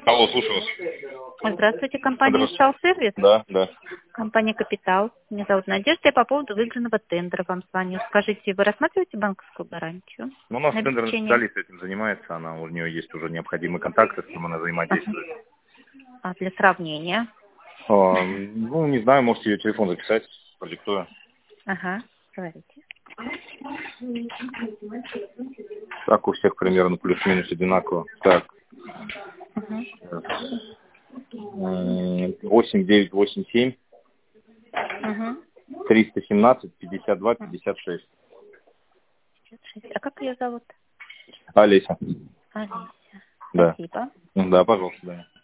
Алло, слушаю вас. Здравствуйте, компания Здравствуйте. «Шалсервис». Да, да. Компания «Капитал». Меня зовут Надежда, я по поводу выигранного тендера вам звоню. Скажите, вы рассматриваете банковскую гарантию Ну, у нас на тендерный обеспечение? специалист этим занимается, у нее есть уже необходимые контакты, с кем она Ага. взаимодействует. А для сравнения? Ну, не знаю, можете ее телефон записать, продиктую. Ага, говорите. Так, у всех примерно плюс-минус одинаково. Так, Угу. 8987 Угу. 317 52 56. А как ее зовут? Олеся. Алися. Да. Спасибо. Да, пожалуйста, да.